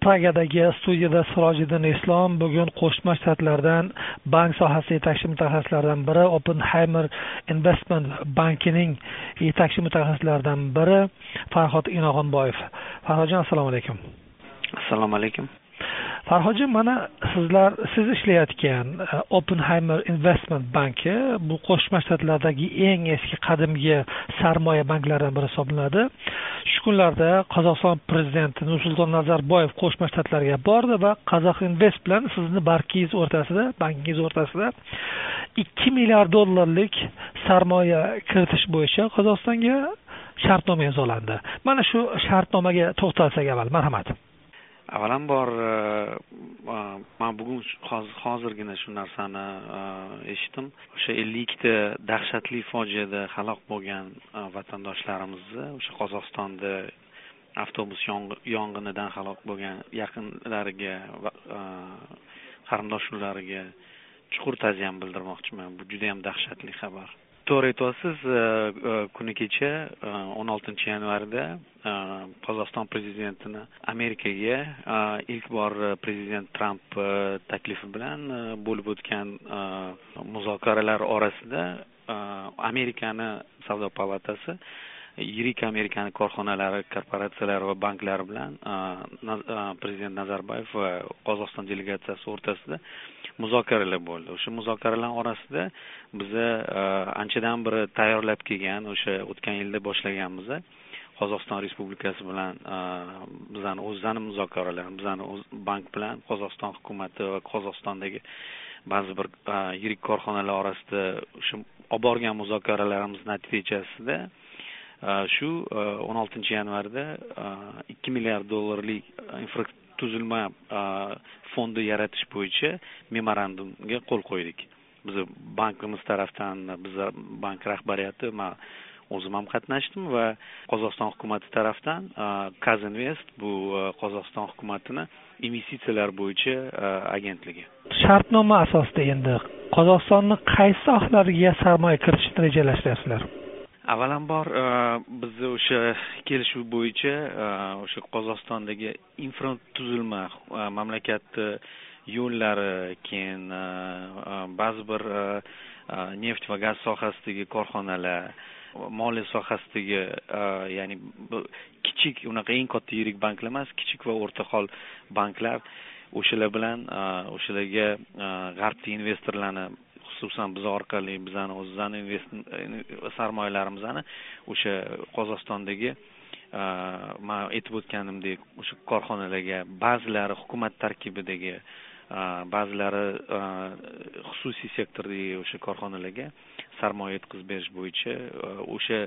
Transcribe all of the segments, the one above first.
Pragadagi studiyada Sirojiddin Islom bugun Qo'shma Shtatlardan bank sohasi yetakchi mutaxassislaridan biri, Oppenheimer Investment bankining yetakchi mutaxassislaridan biri Farhod Inoxonboyev. Farhodjon, assalomu alaykum. Assalomu alaykum. Farhodjon, mana siz ishlayotgan Oppenheimer Investment banki bu Qo'shma Shtatlardagi eng eski qadimgi sarmoya banklaridan biri hisoblanadi. Shu kunlarda Qozog'iston prezidenti Nursulton Nazarboyev Qo'shma Shtatlarga bordi va Qazoq Invest bilan sizni bankingiz o'rtasida 2 milliard dollarlik sarmoya kiritish bo'yicha Qozog'istonga shartnoma imzolandi. Mana shu shartnomaga to'xtalsak avval, marhamat. Avvalambor men bugun hozirgina shu narsani eshitdim. O'sha 52 ta dahshatli fojiada halok bo'lgan vatandoshlarimizni, o'sha Qozog'istonda avtobus yong'inidan halok bo'lgan yaqinlariga, qarindoshlarga chuqur ta'ziya bildirmoqchiman. Bu juda ham dahshatli xabar. To'g'ri aytasiz, kuni kecha 16 yanvarda Qozog'iston prezidentini Amerikaga ilk bor prezident Tramp taklifi bilan bo'lib o'tgan muzokaralar orasida Amerikani savdo palatasi yirik Amerikan korxonalari, korporatsiyalari va banklari bilan prezident Nazarboyev va Qozog'iston delegatsiyasi o'rtasida muzokaralar bo'ldi. O'sha muzokaralar orasida biz anchadan beri tayyorlab kelgan, o'sha o'tgan yilda boshlaganmiz. Qozog'iston Respublikasi bilan bizning o'zimiz muzokaralar, bizning o'z bank bilan Qozog'iston hukumati va Qozog'istondagi ba'zi bir yirik korxonalar orasida o'sha olib borgan muzokaralarimiz natijasida shu 16 yanvarda 2 milliard dollarlik infratuzilma fondi yaratish bo'yicha memorandumga qo'l qo'ydik. Biz bankimiz tarafdan, biz bank rahbariyati, men o'zim ham qatnashdim va Qozog'iston hukumati tarafdan Qazinvest, bu Qozog'iston hukumatining investitsiyalar bo'yicha agentligi. Shartnoma asosida endi Qozog'istonning qaysi sohalariga sarmoya kiritishni rejalashtiryapsizlar? Avvalambor biz o'sha kelishuv bo'yicha o'sha Qozog'istondagi infratuzilma, mamlakat yo'llari, keyin ba'zi bir neft va gaz sohasidagi korxonalar, moliya sohasidagi, ya'ni kichik, unaqa eng katta yirik banklar emas, kichik va o'rtaqol banklar, o'shalar bilan o'shalarga g'arblik investorlarni, xususan biz orqali bizani o'zimizni sarmoyalarimizni o'sha Qozog'istondagi men aytib o'tganimdek o'sha korxonalarga, ba'zilari hukumat tarkibidagi, ba'zilari xususiy sektordagi o'sha korxonalarga sarmoya yetkazib berish bo'yicha o'sha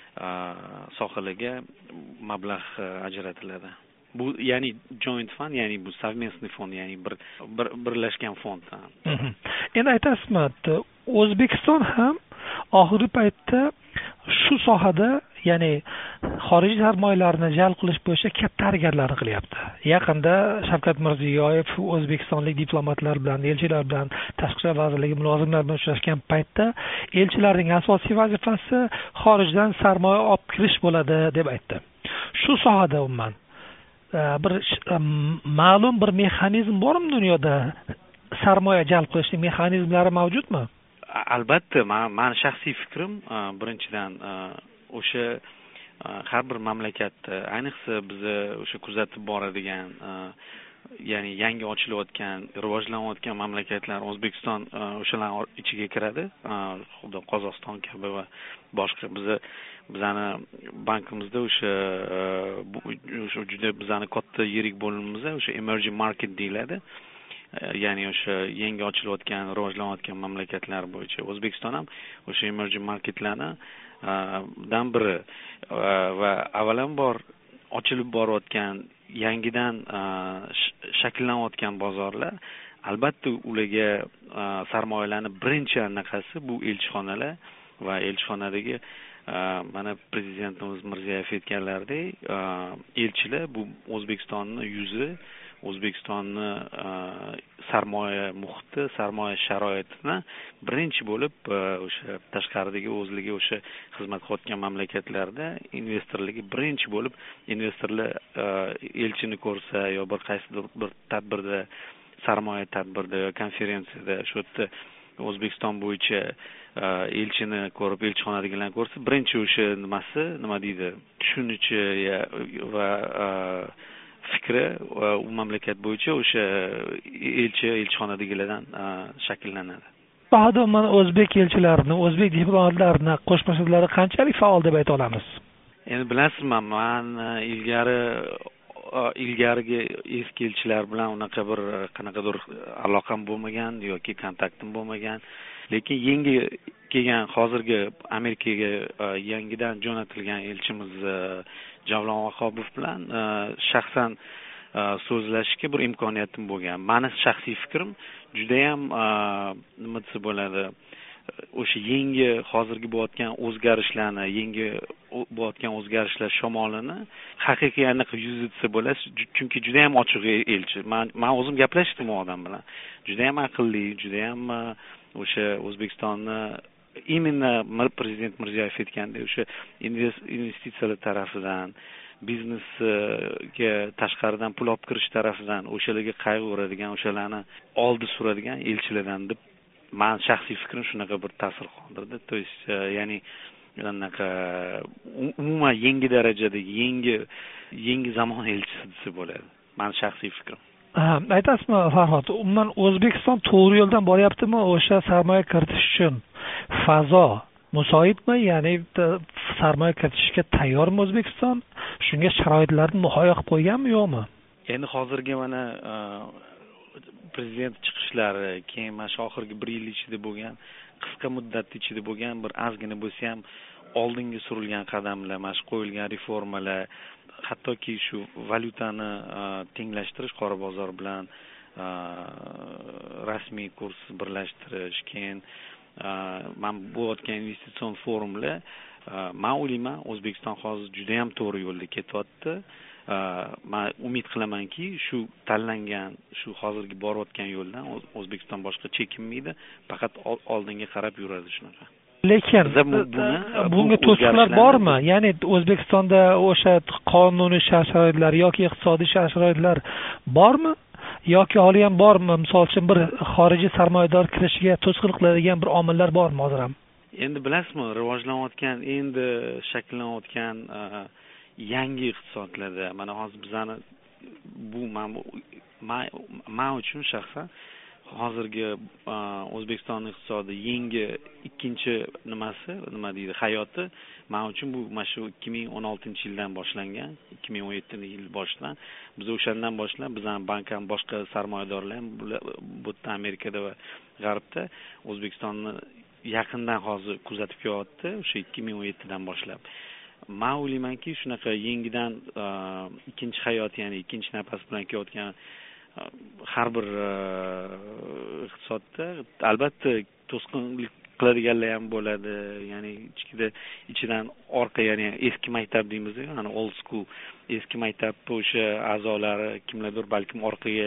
sohalarga mablag' ajratiladi. Bu ya'ni joint fund, ya'ni bu совместный fond, ya'ni birlashgan fond. Endi aytasizmi, O'zbekiston ham oxirgi paytda shu sohada, ya'ni xorijiy sarmoyalarni jalb qilish bo'yicha katta harakatlarni qilyapti. Yaqinda Shavkat Mirziyoyev o'zbekistonlik diplomatlar bilan, elchilar bilan, Tashqi ishlar vazirligi mulozimlari bilan uchrashgan paytda elchilarning asosiy vazifasi xorijdan sarmoya olib kirish bo'ladi deb aytdi. Shu sohada umuman bir ma'lum bir mexanizm bormi dunyoda? Sarmoya jalb qilishning mexanizmlari mavjudmi? Albatta, men shaxsiy fikrim, birinchidan o'sha har bir mamlakat, ayniqsa biz o'sha kuzatib boradigan, ya'ni yangi ochilayotgan, rivojlanayotgan mamlakatlar, O'zbekiston o'shalar ichiga kiradi. Xudo Qozog'iston kabi va boshqa bizani bankimizda o'sha juda bizani katta yirik bo'limimizda o'sha emerging market deyiladi. Ya'ni o'sha yangi ochilayotgan, rivojlanayotgan mamlakatlar bo'yicha O'zbekiston ham o'sha emerging marketlardan biri va avvalambor ochilib borayotgan, yangidan shakllanayotgan bozorlar, albatta ularga sarmoyalarni birinchi anaqasi bu elchixonalar va elchixonadagi mana prezidentimiz Mirziyoyev aytganlaridek, elchilar bu O'zbekistonning yuzi O'zbekistonni sarmoya muhiti, sarmoya sharoitini birinchi bo'lib o'sha tashqaridagi o'zligi o'sha xizmat qilayotgan mamlakatlarda birinchi bo'lib investorlar elchini ko'rsa yo bir qaysidir bir tadbirda, sarmoya tadbirda yo konferensiyada shu yerda O'zbekiston bo'yicha elchini ko'rib, elchixonadagilarni ko'rsa, birinchi o'sha nima deydi, tushunishi va fikri u mamlakat bo'yicha o'sha elchixonadagilardan shakllanadi. Bahada mana o'zbek elchilarini, o'zbek diplomatlarini qo'shma so'zlari qanchalik faol deb ayta olamiz? Endi bilasizmi, men ilgarigi eski elchilar bilan unaqa bir qanaqadir aloqam bo'lmagan yoki kontaktim bo'lmagan. Lekin yangi kelgan hozirgi Amerikaga yangidan jo'natilgan elchimiz Javlon Vahobov bilan shaxsan so'zlashishga bir imkoniyatim bo'lgan. Meni shaxsiy fikrim juda ham nima desa bo'ladi, o'sha yangi hozirgi bo'layotgan o'zgarishlar shamolini haqiqiy aniq yuzi desa bo'ladi, chunki juda ham ochiq elchi. Men o'zim gaplashdim u odam bilan. Juda ham aqlli, juda ham o'sha O'zbekistonni именно prezident Mirziyoyev aytgandek o'sha investitsiyalar tarafidan, biznesga tashqaridan pul olib kirish tarafidan o'shalarga qayg'uradigan, o'shalarni oldi suradigan elchilardan deb men shaxsiy fikrim shunaqa bir ta'sir qoldirdi. То есть, ya'ni anaqa umuman yangi darajadagi, yangi zamon elchisi desa bo'ladi. Men shaxsiy fikrim. Aytasizmi Farhod, umuman O'zbekiston to'g'ri yo'ldan boryaptimi o'sha sarmoya kiritish uchun? Fazo musoidmi? Ya'ni sarmoya kiritishga tayyormi O'zbekiston? Shunga sharoitlarni muhayyo qilib qo'yganmi, yo'qmi? Endi hozirgi mana prezident chiqishlari, keyin mana shu oxirgi 1 yil ichida bo'lgan, qisqa muddat ichida bo'lgan bir ozgina bo'lsa ham oldinga surilgan qadamlar, mana shu qo'yilgan reformalar, hattoki shu valyutani tenglashtirish, qora bozor bilan rasmiy kurs birlashtirish, keyin men bo'layotgan investitsion forumlar, men o'ylayman O'zbekiston hozir juda ham to'g'ri yo'lda ketyapti. Men umid qilamanki, shu tanlangan, shu hozirgi borayotgan yo'ldan O'zbekiston boshqa chekinmaydi, faqat oldinga qarab yuradi shunaqa. Lekin bunga to'siqlar bormi? Ya'ni O'zbekistonda o'sha qonuniy shart-sharoitlar yoki iqtisodiy shart-sharoitlar bormi? Yoki hali ham bormi? Misol uchun bir xorijiy sarmoyador kirishiga to'sqinlik qiladigan bir omillar bormi hozir ham? Endi bilasizmi, rivojlanayotgan, endi shakllanayotgan yangi iqtisodlarda mana hozir bizani bu men uchun shaxsan hozirgi O'zbekiston iqtisodi yangi ikkinchi nima deydi, hayoti men uchun bu mana shu 2016-yildan boshlangan, 2017-yil boshidan biz o'shandan boshlab bizning bank ham boshqa sarmoyadorlar ham bu yerda Amerikada va G'arbda O'zbekistonni yaqindan hozir kuzatib kelyapti, o'sha 2017dan boshlab. Men o'ylaymanki, shunaqa yangidan ikkinchi hayot, ya'ni ikkinchi nafas bilan kelayotgan har bir iqtisodda albatta to'sqinlik qiladiganlar ham bo'ladi. Ya'ni ichidan orqa, ya'ni eski maktab deymiz, ya'ni old school, eski maktab o'sha a'zolari kimlardir balkim orqaga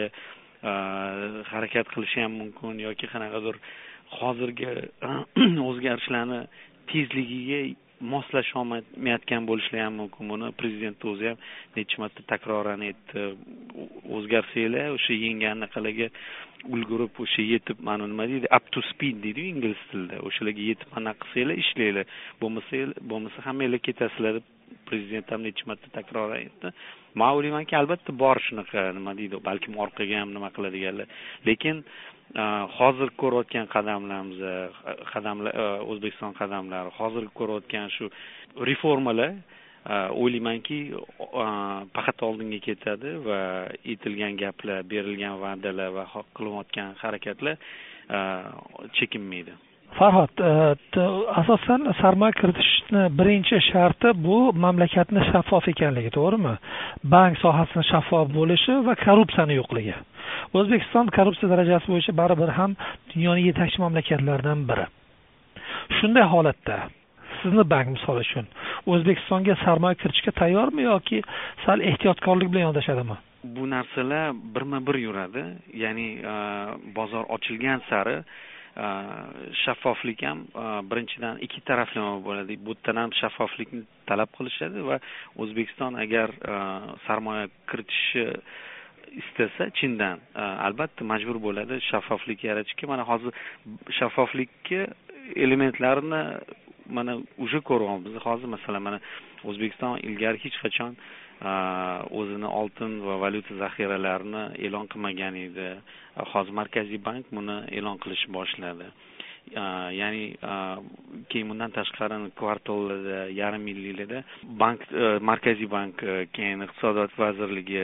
harakat qilishi ham mumkin yoki qanaqadir hozirgi o'zgarishlarni tezligiga moslasha olmayotgan bo'lishlari ham mumkin. Buni prezident o'zi ham necha marta takroran aytdi. O'zgarsanglar o'sha yangi anaqalarga ulgurib o'sha yetib, mana nima deydi, up to speed deydi ingliz tilida. O'shalarga yetib anaqa qilsanglar ishlanglar, bo'lmasa hammanglar ketasizlar deb prezident ham necha marta takroran aytdi. Men o'ylaymanki, albatta bor shunaqa nima deydi, balkim orqaga ham nima qiladiganlar. Lekin hozir ko'rayotgan qadamlar O'zbekiston qadamlari, hozir ko'rayotgan shu reformalar o'ylaymanki faqat oldinga ketadi va aytilgan gaplar, berilgan va'dalar va qilayotgan harakatlar chekinmaydi. Farhod, asosan sarmoya kiritishni birinchi sharti bu mamlakatning shaffof ekanligi, to'g'rimi? Bank sohasini shaffof bo'lishi va korrupsiyani yo'qligi. O'zbekiston korrupsiya darajasi bo'yicha baribir ham dunyoning yetakchi mamlakatlaridan biri. Shunday holatda sizni bank misol uchun O'zbekistonga sarmoya kiritishga tayyormi yoki sal ehtiyotkorlik bilan yondashadimi? bu narsalar birma-bir yuradi. Ya'ni bozor ochilgan sari shaffoflik ham birinchidan ikki taraflama bo'ladi. Bu yerdan ham shaffoflikni talab qilishadi va O'zbekiston agar sarmoya kiritishni istasa chindan albatta majbur bo'ladi shaffoflik yaratishga. Mana hozir shaffoflikka elementlarini mana уже ko'ryapmiz. Hozir masalan mana O'zbekiston ilgari hech qachon o'zini oltin va valyuta zaxiralarini e'lon qilmagan edi. Hozir Markaziy bank buni e'lon qilishni boshladi. Ya'ni keyin bundan tashqari kvartallarda, yarim yilliklarda bank, Markaziy bank, keyin Iqtisodiyot vazirligi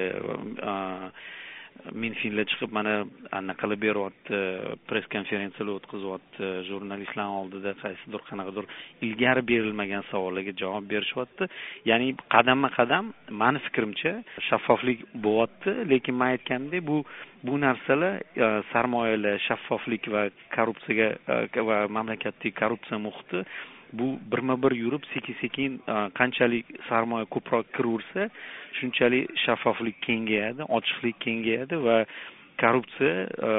Minfinlar chiqib mana anaqalar beryapti, press konferensiyalar o'tkazyapti, jurnalistlar oldida qaysidir qanaqadir ilgari berilmagan savollarga javob berishyapti. Ya'ni qadamma-qadam meni fikrimcha shaffoflik bo'lyapti, lekin men aytgandek bu narsalar sarmoyalar, shaffoflik va korrupsiyaga va mamlakatdagi korrupsiya muhiti bu birma-bir yurib sekin-sekin qanchalik sarmoya ko'proq kiraversa, shunchalik shaffoflik kengayadi, ochiqlik kengayadi va korrupsiya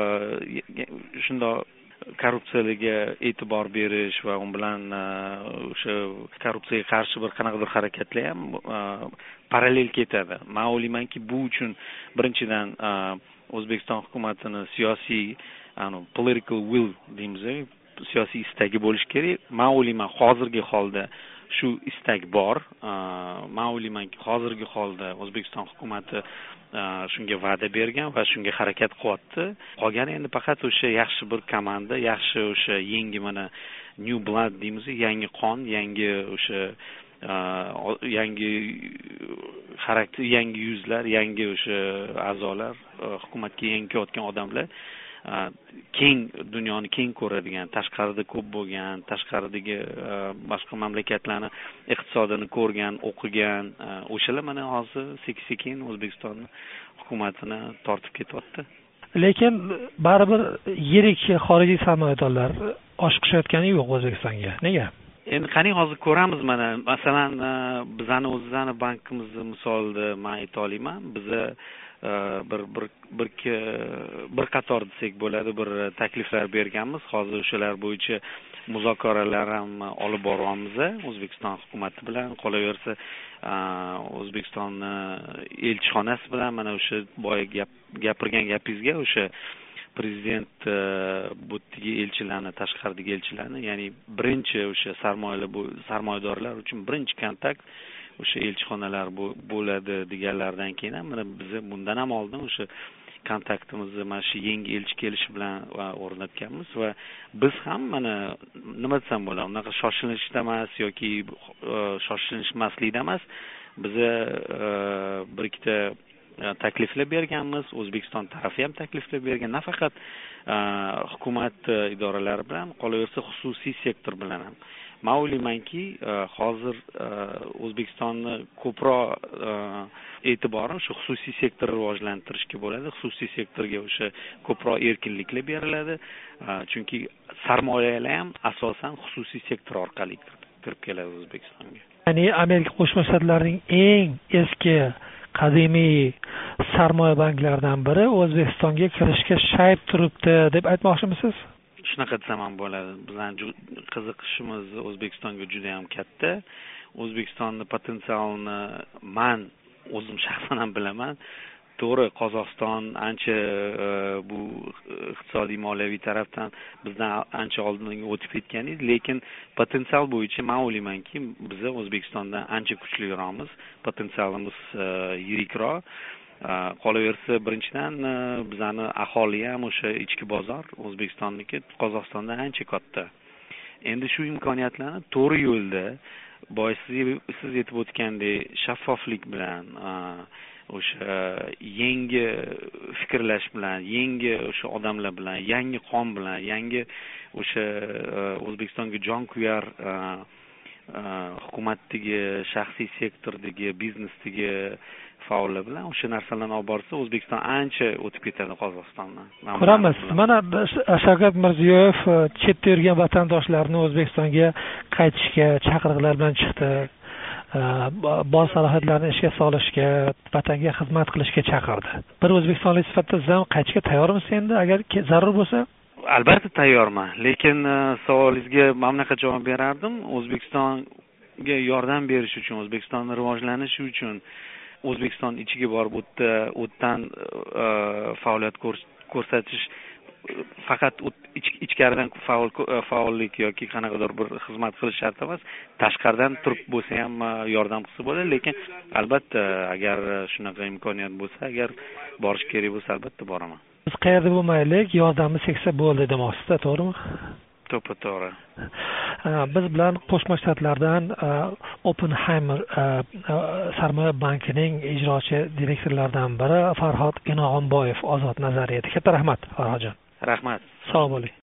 shundoq korrupsiyaga e'tibor berish va u bilan o'sha korrupsiyaga qarshi bir qanaqadir harakatlar ham parallel ketadi. Men o'ylaymanki, bu uchun birinchidan O'zbekiston hukumatini siyosiy political will deymiz, siyosiy istagi bo'lishi kerak. Men o'ylayman, hozirgi holda shu istak bor. Men o'ylaymanki, hozirgi holda O'zbekiston hukumatı shunga va'da bergan va shunga harakat qilyapti. Qolgani endi faqat o'sha yaxshi bir komanda, yaxshi o'sha yangi mana new blood deymiz, yangi qon, yangi o'sha yangi xarakter, yangi yuzlar, yangi o'sha a'zolar, hukumatga yangi kelayotgan odamlar keng dunyoni keng ko'radigan, tashqarida ko'p bo'lgan, tashqaridagi boshqa mamlakatlarni iqtisodini ko'rgan, o'qigan, o'shalar mana hozir sekin-sekin O'zbekiston hukumatini tortib ketyapti. Lekin baribir yirik xorijiy sarmoyadorlar oshiqishayotgani yo'q O'zbekistonga. Nega? Endi qani hozir ko'ramiz mana, masalan, bizani o'zimizni bankimizni misolida men ayta olaman. Biza bir qator desak bo'ladi, bir takliflar berganmiz. Hozir o'shalar bo'yicha muzokaralar ham olib boryapmiz O'zbekiston hukumati bilan. Qolaversa O'zbekiston elchixonasi bilan mana o'sha boya gapirgan gapingizga o'sha prezident bu elchilarni, tashqaridagi elchilarni, ya'ni birinchi o'sha sarmoyadorlar uchun birinchi kontakt o'sha elchixonalar bo'ladi deganlardan keyin ham mana biz bundan ham oldin o'sha kontaktimizni mana shu yangi elchi kelishi bilan o'rnatganmiz va biz ham mana nima desam bo'ladi, unaqa shoshilinchda emas yoki shoshilmaslikda emas, biz bir ikkita takliflar berganmiz. O'zbekiston tarafi ham takliflar bergan, nafaqat hukumat idoralari bilan, qolaversa xususiy sektor bilan ham. Men o'ylaymanki, hozir O'zbekistonni ko'proq e'tiborini o'sha xususiy sektor rivojlantirishga bo'ladi. Xususiy sektorga o'sha ko'proq erkinliklar beriladi. Chunki sarmoyalar ham asosan xususiy sektor orqali kirib keladi O'zbekistonga. Ya'ni Amerika Qo'shma Shtatlarining eng eski qadimiy sarmoya banklaridan biri O'zbekistonga kirishga shayb turibdi deb aytmoqchimisiz? Shunaqa desam ham bo'ladi. Bizning qiziqishimiz O'zbekistonga juda ham katta. O'zbekistonning potensialini men o'zim shaxsan ham bilaman. To'g'ri, Qozog'iston ancha bu iqtisodiy moliyaviy tarafdan bizdan ancha oldinga o'tib ketgan edi, lekin potensial bo'yicha men o'ylaymanki, biz O'zbekistondan ancha kuchliroqmiz, potensialimiz yirikroq. Qolaversa, birinchidan bizning aholi ham o'sha ichki bozor O'zbekistonniki Qozog'istondan ancha katta. Endi shu imkoniyatlarni to'g'ri yo'lda, siz aytib o'tgandek, shaffoflik bilan, o'sha yangi fikrlash bilan, yangi o'sha odamlar bilan, yangi qon bilan, yangi o'sha O'zbekistonga jon kuyar hukumatdagi, shaxsiy sektordagi, biznesdagi faollar bilan o'sha narsalarni olib borsa, O'zbekiston ancha o'tib ketadi Qozog'istondan. Ko'ramiz. Mana Shavkat Mirziyoyev chetda yurgan vatandoshlarni O'zbekistonga qaytishga chaqiriqlar bilan chiqdi. bor salohiyatlarni ishga solishga, vatanga xizmat qilishga chaqirdi. Bir o'zbekistonlik sifatida siz ham qaytishga tayyormisiz endi agar zarur bo'lsa? Albatta tayyorman, lekin savolingizga mana bunaqa javob berardim. O'zbekistonga yordam berish uchun, O'zbekistonning rivojlanishi uchun O'zbekiston ichiga borib o'tdan faoliyat ko'rsatish faqat ichkaridan faollik yoki qanaqadir bir xizmat qilish shart emas, tashqaridan turib bo'lsa ham yordam qilsa bo'ladi, lekin albatta agar shunaqa imkoniyat bo'lsa, agar borish kerak bo'lsa albatta boraman. Biz qayerda bo'lmaylik, yordamni seksa bo'ldi demoqchisiz, to'g'rimi? To'g'ri. Biz bilan Qo'shma Shtatlardan Oppenheimer sarmoya bankining ijrochi direktorlaridan biri Farhod Inog'imboyev ozod nazari edi. Katta rahmat, Farhodjon. Rahmat. Sog' bo'ling.